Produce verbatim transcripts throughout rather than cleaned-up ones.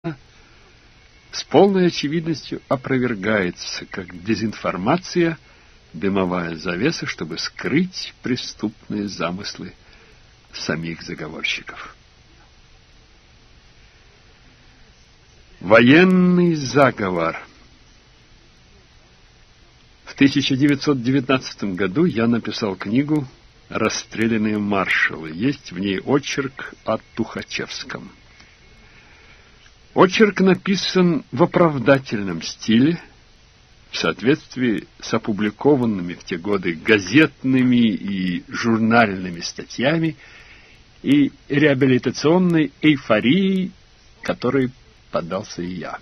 с полной очевидностью опровергается как дезинформация, дымовая завеса, чтобы скрыть преступные замыслы самих заговорщиков. Военный заговор. В тысяча девятьсот девятнадцатом году я написал книгу «Расстрелянные маршалы». Есть в ней очерк о Тухачевском. Очерк написан в оправдательном стиле, в соответствии с опубликованными в те годы газетными и журнальными статьями и реабилитационной эйфорией, которой поддался и я.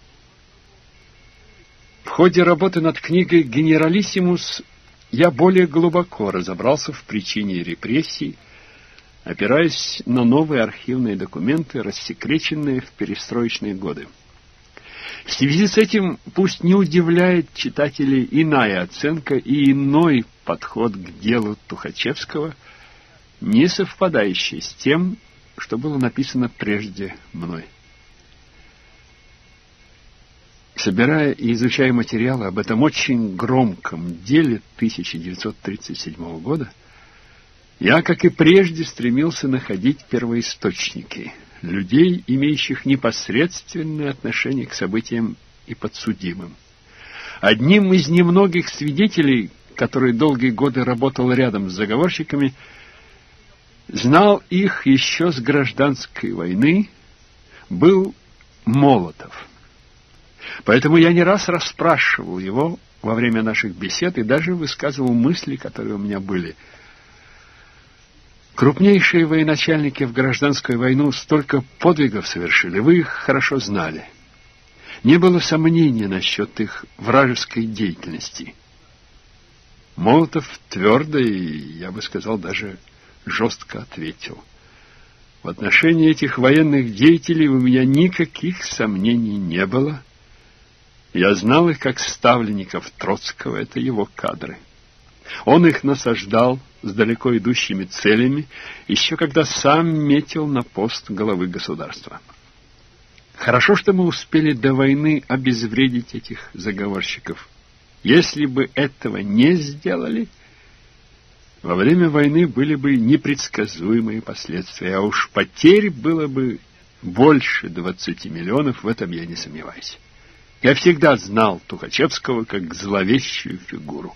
В ходе работы над книгой «Генералиссимус» я более глубоко разобрался в причине репрессий, опираясь на новые архивные документы, рассекреченные в перестроечные годы. В связи с этим пусть не удивляет читателей иная оценка и иной подход к делу Тухачевского, не совпадающий с тем, что было написано прежде мной. Собирая и изучая материалы об этом очень громком деле тысяча девятьсот тридцать седьмого года, я, как и прежде, стремился находить первоисточники, людей, имеющих непосредственное отношение к событиям и подсудимым. Одним из немногих свидетелей, который долгие годы работал рядом с заговорщиками, знал их еще с гражданской войны, был Молотов. Поэтому я не раз расспрашивал его во время наших бесед и даже высказывал мысли, которые у меня были. Крупнейшие военачальники в гражданскую войну столько подвигов совершили, вы их хорошо знали. Не было сомнения насчет их вражеской деятельности. Молотов твердо и, я бы сказал, даже жестко ответил: в отношении этих военных деятелей у меня никаких сомнений не было. Я знал их как ставленников Троцкого, это его кадры. Он их насаждал с далеко идущими целями, еще когда сам метил на пост главы государства. Хорошо, что мы успели до войны обезвредить этих заговорщиков. Если бы этого не сделали, во время войны были бы непредсказуемые последствия, а уж потерь было бы больше двадцати миллионов, в этом я не сомневаюсь. Я всегда знал Тухачевского как зловещую фигуру.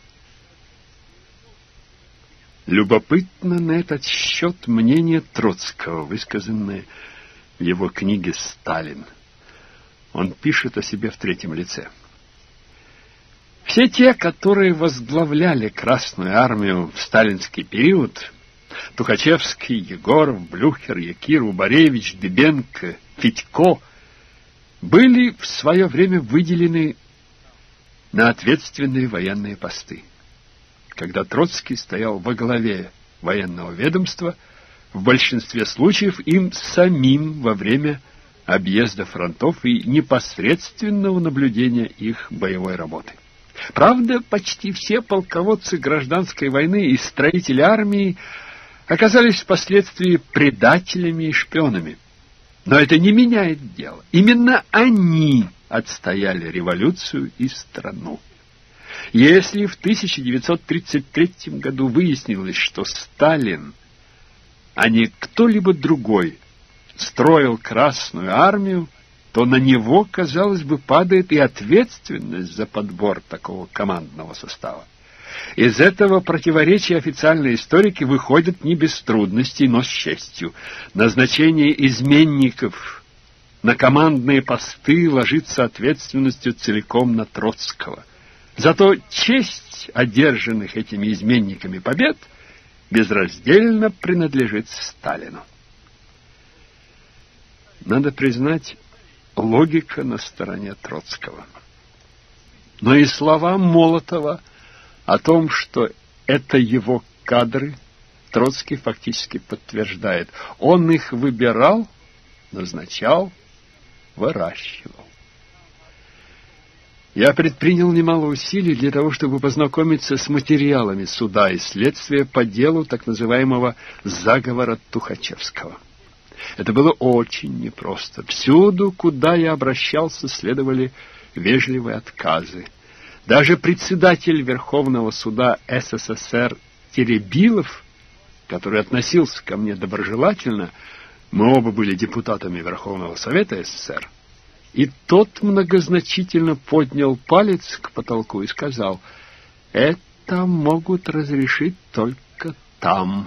Любопытно на этот счет мнение Троцкого, высказанное в его книге «Сталин». Он пишет о себе в третьем лице. Все те, которые возглавляли Красную армию в сталинский период, Тухачевский, Егоров, Блюхер, Якир, Убаревич, Дыбенко, Федько, были в свое время выделены на ответственные военные посты. Когда Троцкий стоял во главе военного ведомства, в большинстве случаев им самим во время объезда фронтов и непосредственного наблюдения их боевой работы. Правда, почти все полководцы гражданской войны и строители армии оказались впоследствии предателями и шпионами. Но это не меняет дело. Именно они отстояли революцию и страну. Если в тысяча девятьсот тридцать третьем году выяснилось, что Сталин, а не кто-либо другой, строил Красную армию, то на него, казалось бы, падает и ответственность за подбор такого командного состава. Из этого противоречия официальные историки выходят не без трудностей, но с честью. Назначение изменников на командные посты ложится ответственностью целиком на Троцкого. Зато честь одержанных этими изменниками побед безраздельно принадлежит Сталину. Надо признать, логика на стороне Троцкого. Но и слова Молотова о том, что это его кадры, Троцкий фактически подтверждает. Он их выбирал, назначал, выращивал. Я предпринял немало усилий для того, чтобы познакомиться с материалами суда и следствия по делу так называемого заговора Тухачевского. Это было очень непросто. Всюду, куда я обращался, следовали вежливые отказы. Даже председатель Верховного суда СССР Теребилов, который относился ко мне доброжелательно, мы оба были депутатами Верховного Совета СССР, и тот многозначительно поднял палец к потолку и сказал: «Это могут разрешить только там».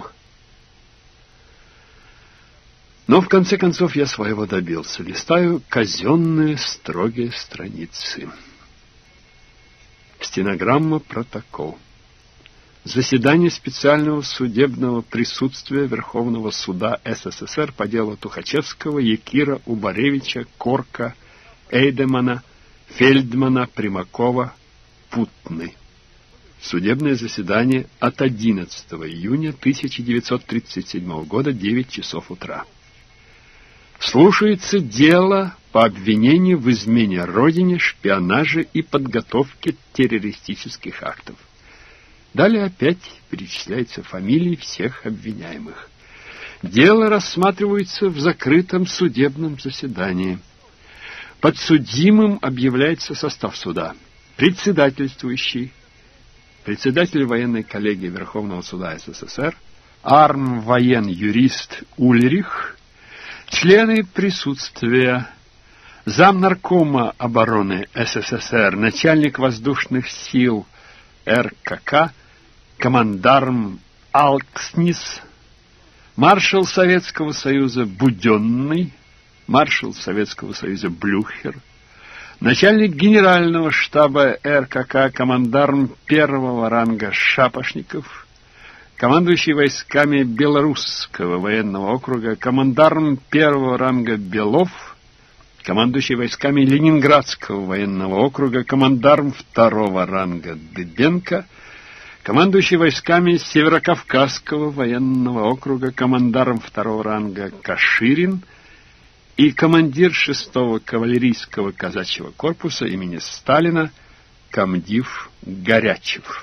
Но в конце концов я своего добился. Листаю казенные строгие страницы. Стенограмма, протокол. Заседание специального судебного присутствия Верховного суда СССР по делу Тухачевского, Якира, Убаревича, Корка, Эйдемана, Фельдмана, Примакова, Путны. Судебное заседание от одиннадцатого июня тысяча девятьсот тридцать седьмого года, девять часов утра. Слушается дело по обвинению в измене Родине, шпионаже и подготовке террористических актов. Далее опять перечисляются фамилии всех обвиняемых. Дело рассматривается в закрытом судебном заседании. Подсудимым объявляется состав суда. Председательствующий, председатель военной коллегии Верховного суда СССР, армвоен-юрист Ульрих, члены присутствия: замнаркома обороны СССР, начальник воздушных сил РКК, командарм Алкснис, маршал Советского Союза Буденный, маршал Советского Союза Блюхер, начальник генерального штаба РКК, командарм первого ранга Шапошников, командующий войсками Белорусского военного округа, командарм первого ранга Белов, командующий войсками Ленинградского военного округа, командарм второго ранга Дыбенко, командующий войсками Северокавказского военного округа, командарм второго ранга Каширин и командир шестого кавалерийского казачьего корпуса имени Сталина комдив Горячев.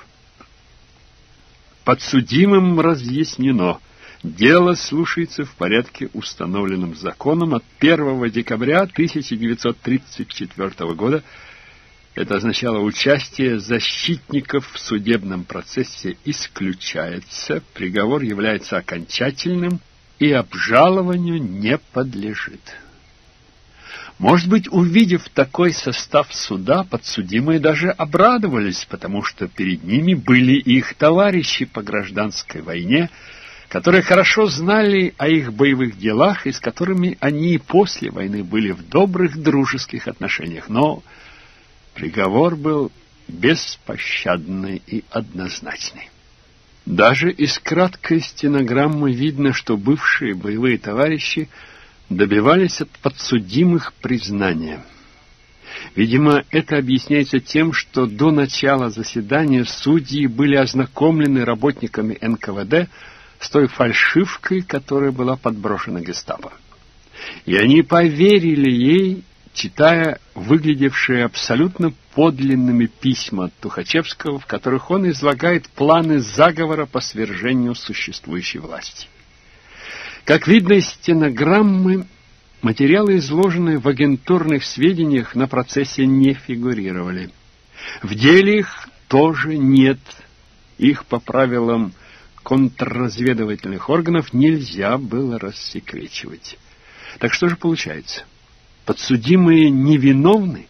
Подсудимым разъяснено: дело слушается в порядке, установленном законом от первого декабря тысяча девятьсот тридцать четвёртого года. Это означало: участие защитников в судебном процессе исключается, приговор является окончательным и обжалованию не подлежит. Может быть, увидев такой состав суда, подсудимые даже обрадовались, потому что перед ними были их товарищи по гражданской войне, которые хорошо знали о их боевых делах и с которыми они и после войны были в добрых дружеских отношениях. Но приговор был беспощадный и однозначный. Даже из краткой стенограммы видно, что бывшие боевые товарищи добивались от подсудимых признания. Видимо, это объясняется тем, что до начала заседания судьи были ознакомлены работниками эн ка вэ дэ с той фальшивкой, которая была подброшена гестапо. И они поверили ей, читая выглядевшие абсолютно подлинными письма Тухачевского, в которых он излагает планы заговора по свержению существующей власти. Как видно из стенограммы, материалы, изложенные в агентурных сведениях, на процессе не фигурировали. В деле их тоже нет. Их по правилам контрразведывательных органов нельзя было рассекречивать. Так что же получается? Подсудимые невиновны?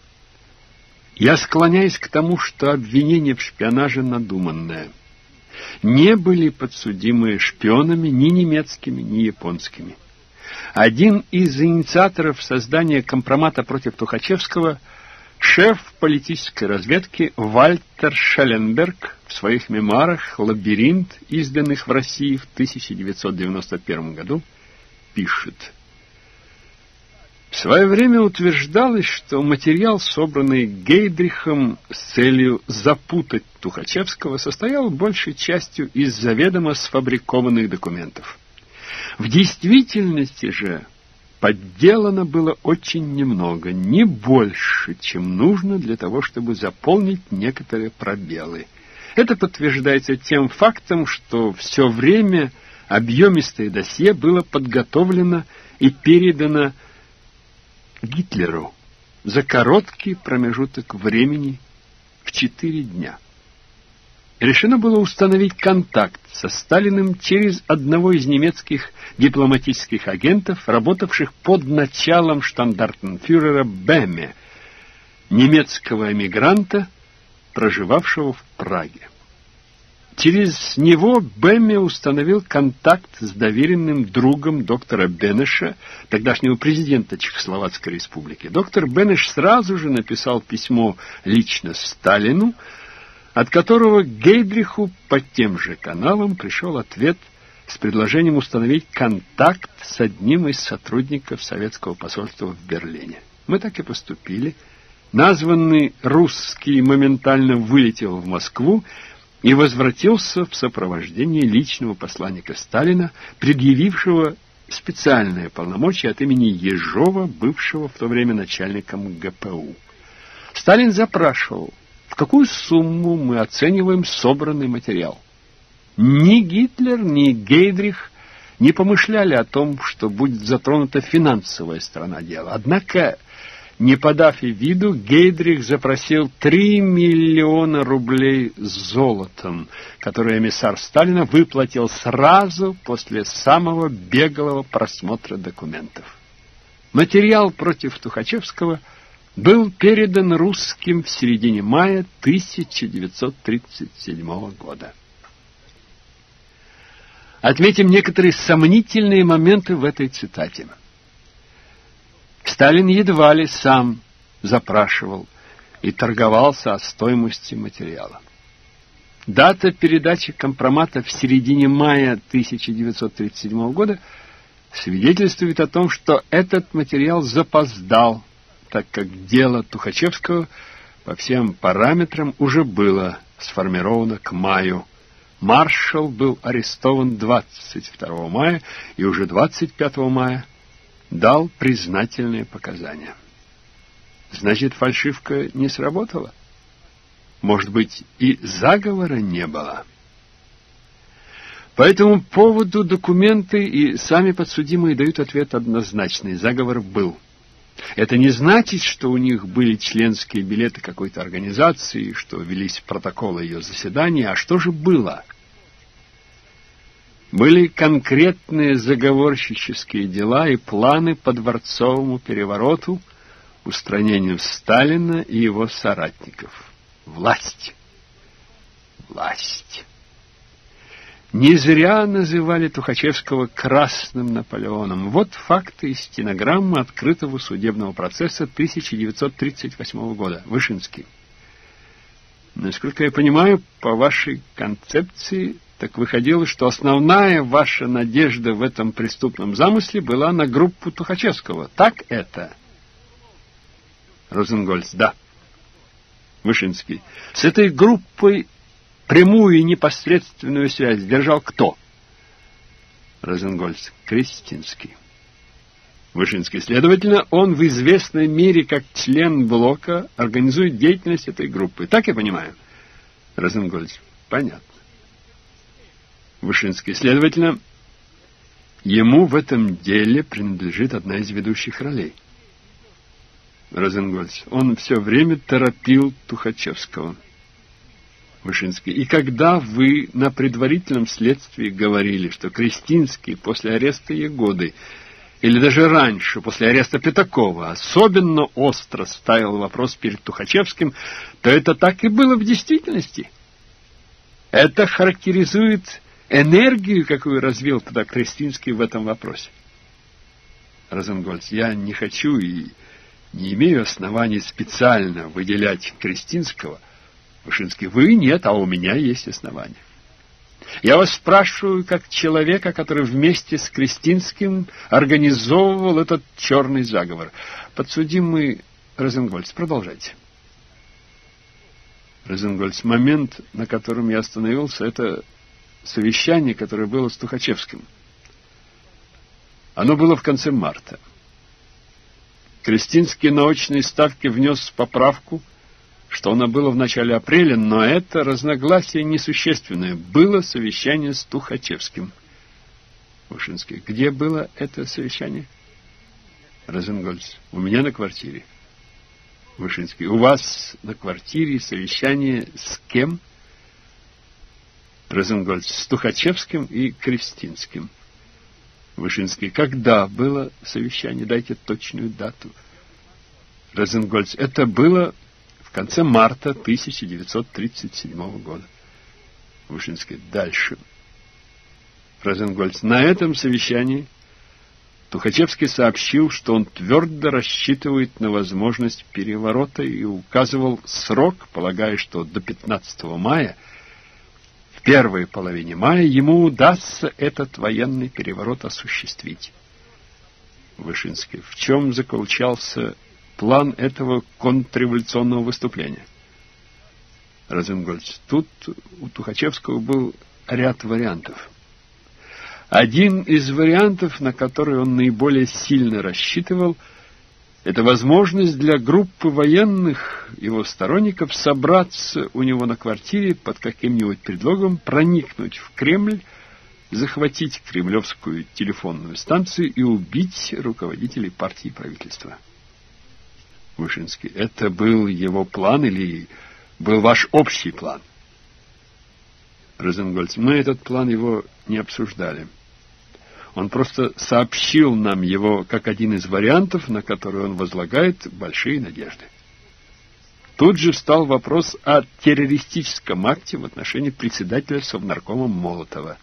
Я склоняюсь к тому, что обвинение в шпионаже надуманное. Не были подсудимые шпионами ни немецкими, ни японскими. Один из инициаторов создания компромата против Тухачевского, шеф политической разведки Вальтер Шелленберг, в своих мемуарах «Лабиринт», изданных в России в тысяча девятьсот девяносто первом году, пишет: в свое время утверждалось, что материал, собранный Гейдрихом с целью запутать Тухачевского, состоял большей частью из заведомо сфабрикованных документов. В действительности же подделано было очень немного, не больше, чем нужно для того, чтобы заполнить некоторые пробелы. Это подтверждается тем фактом, что все время объемистое досье было подготовлено и передано Гитлеру за короткий промежуток времени в четыре дня. Решено было установить контакт со Сталиным через одного из немецких дипломатических агентов, работавших под началом штандартенфюрера Бемме, немецкого эмигранта, проживавшего в Праге. Через него Бемме установил контакт с доверенным другом доктора Бенеша, тогдашнего президента Чехословацкой республики. Доктор Бенеш сразу же написал письмо лично Сталину, от которого к Гейдриху по тем же каналам пришел ответ с предложением установить контакт с одним из сотрудников советского посольства в Берлине. Мы так и поступили. Названный русский моментально вылетел в Москву и возвратился в сопровождении личного посланника Сталина, предъявившего специальное полномочие от имени Ежова, бывшего в то время начальником ГПУ. Сталин запрашивал, в какую сумму мы оцениваем собранный материал. Ни Гитлер, ни Гейдрих не помышляли о том, что будет затронута финансовая сторона дела. Однако, не подав и виду, Гейдрих запросил три миллиона рублей золотом, которые эмиссар Сталина выплатил сразу после самого беглого просмотра документов. Материал против Тухачевского был передан русским в середине мая тысяча девятьсот тридцать седьмого года. Отметим некоторые сомнительные моменты в этой цитате. Сталин едва ли сам запрашивал и торговался о стоимости материала. Дата передачи компромата в середине мая тысяча девятьсот тридцать седьмого года свидетельствует о том, что этот материал запоздал, так как дело Тухачевского по всем параметрам уже было сформировано к маю. Маршал был арестован двадцать второго мая и уже двадцать пятого мая дал признательные показания. Значит, фальшивка не сработала? Может быть, и заговора не было? По этому поводу документы и сами подсудимые дают ответ однозначный. Заговор был. Это не значит, что у них были членские билеты какой-то организации, что велись протоколы ее заседаний. А что же было? Были конкретные заговорщические дела и планы по дворцовому перевороту, устранению Сталина и его соратников. Власть. Власть. Не зря называли Тухачевского «красным Наполеоном». Вот факты из стенограммы открытого судебного процесса тысяча девятьсот тридцать восьмого года. Вышинский. Насколько я понимаю, по вашей концепции, так выходило, что основная ваша надежда в этом преступном замысле была на группу Тухачевского. Так это? Розенгольц. Да. Вышинский. С этой группой прямую и непосредственную связь держал кто? Розенгольц. Крестинский. Вышинский. Следовательно, он в известной мере как член блока организует деятельность этой группы. Так я понимаю? Розенгольц. Понятно. Вышинский. Следовательно, ему в этом деле принадлежит одна из ведущих ролей. Розенгольц. Он все время торопил Тухачевского. Вышинский. И когда вы на предварительном следствии говорили, что Крестинский после ареста Ягоды, или даже раньше, после ареста Пятакова, особенно остро ставил вопрос перед Тухачевским, то это так и было в действительности. Это характеризует энергию, какую развил тогда Крестинский в этом вопросе. Розенгольц. Я не хочу и не имею оснований специально выделять Крестинского. Вышинский. Вы нет, а у меня есть основания. Я вас спрашиваю как человека, который вместе с Крестинским организовывал этот черный заговор. Подсудимый Розенгольц, продолжайте. Розенгольц. Момент, на котором я остановился, это совещание, которое было с Тухачевским. Оно было в конце марта. Крестинский на очной ставке внес поправку, что оно было в начале апреля, но это разногласие несущественное. Было совещание с Тухачевским. Вышинский. Где было это совещание? Розенгольц. У меня на квартире. Вышинский. У вас на квартире совещание с кем? Розенгольц. С Тухачевским и Крестинским. Вышинский. Когда было совещание? Дайте точную дату. Розенгольц. Это было в конце марта тысяча девятьсот тридцать седьмого года. Вышинский. Дальше. Розенгольц. На этом совещании Тухачевский сообщил, что он твердо рассчитывает на возможность переворота и указывал срок, полагая, что до пятнадцатого мая, в первой половине мая, ему удастся этот военный переворот осуществить. Вышинский. В чем заключался план этого контрреволюционного выступления? Розенгольц. Тут у Тухачевского был ряд вариантов. Один из вариантов, на который он наиболее сильно рассчитывал, это возможность для группы военных, его сторонников, собраться у него на квартире под каким-нибудь предлогом, проникнуть в Кремль, захватить кремлевскую телефонную станцию и убить руководителей партии и правительства. Вышинский. Это был его план или был ваш общий план? Розенгольц. Мы этот план его не обсуждали. Он просто сообщил нам его как один из вариантов, на который он возлагает большие надежды. Тут же встал вопрос о террористическом акте в отношении председателя Совнаркома Молотова.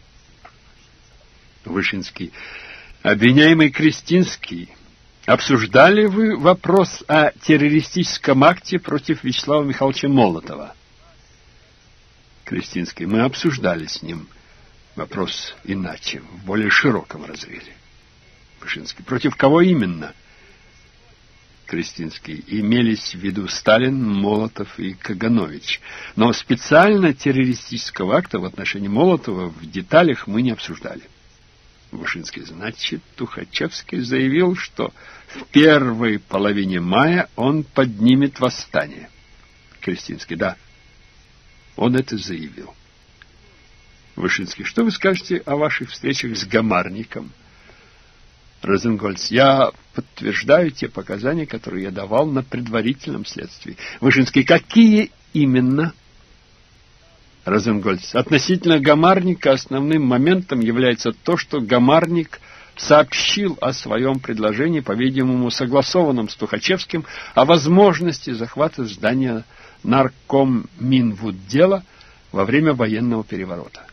Вышинский. Обвиняемый Крестинский, обсуждали вы вопрос о террористическом акте против Вячеслава Михайловича Молотова? Крестинский. Мы обсуждали с ним вопрос иначе, в более широком разрезе. Вышинский. Против кого именно? Крестинский. Имелись в виду Сталин, Молотов и Каганович. Но специально террористического акта в отношении Молотова в деталях мы не обсуждали. Вышинский. Значит, Тухачевский заявил, что в первой половине мая он поднимет восстание. Крестинский. Да, он это заявил. Вышинский. Что вы скажете о ваших встречах с Гамарником? Розенгольц. Я подтверждаю те показания, которые я давал на предварительном следствии. Вышинский. Какие именно? Розенгольц. Относительно Гамарника основным моментом является то, что Гамарник сообщил о своем предложении, по-видимому, согласованном с Тухачевским, о возможности захвата здания Наркомминвуддела во время военного переворота.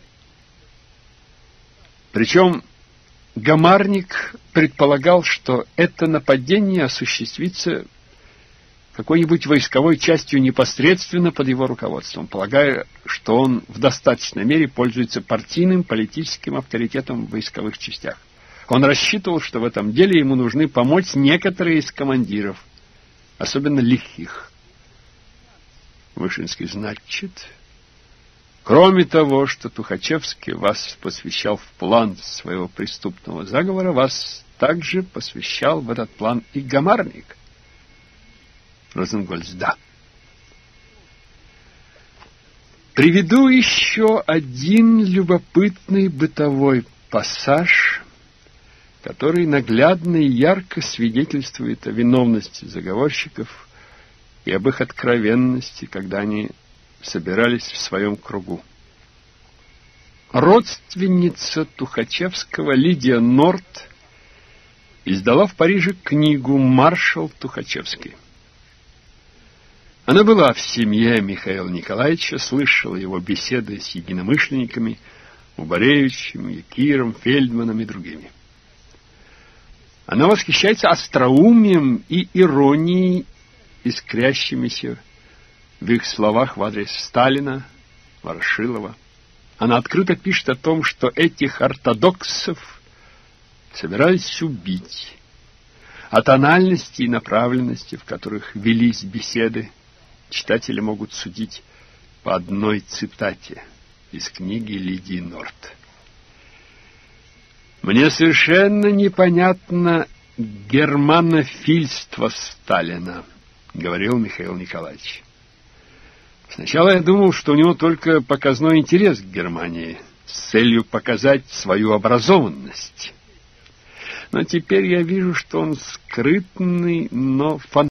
Причем Гамарник предполагал, что это нападение осуществится какой-нибудь войсковой частью непосредственно под его руководством, полагая, что он в достаточной мере пользуется партийным политическим авторитетом в войсковых частях. Он рассчитывал, что в этом деле ему нужны помочь некоторые из командиров, особенно лихих. Вышинский. Значит, кроме того, что Тухачевский вас посвящал в план своего преступного заговора, вас также посвящал в этот план и Гамарник. Розенгольц. Да. Приведу еще один любопытный бытовой пассаж, который наглядно и ярко свидетельствует о виновности заговорщиков и об их откровенности, когда они собирались в своем кругу. Родственница Тухачевского Лидия Норт издала в Париже книгу «Маршал Тухачевский». Она была в семье Михаила Николаевича, слышала его беседы с единомышленниками, Убаревичем, Якиром, Фельдманом и другими. Она восхищается остроумием и иронией, искрящимися в их словах в адрес Сталина, Ворошилова. Она открыто пишет о том, что этих ортодоксов собирались убить. О тональности и направленности, в которых велись беседы, читатели могут судить по одной цитате из книги Лидии Норт. «Мне совершенно непонятно германофильство Сталина», — говорил Михаил Николаевич. «Сначала я думал, что у него только показной интерес к Германии, с целью показать свою образованность. Но теперь я вижу, что он скрытный, но фантазирующий.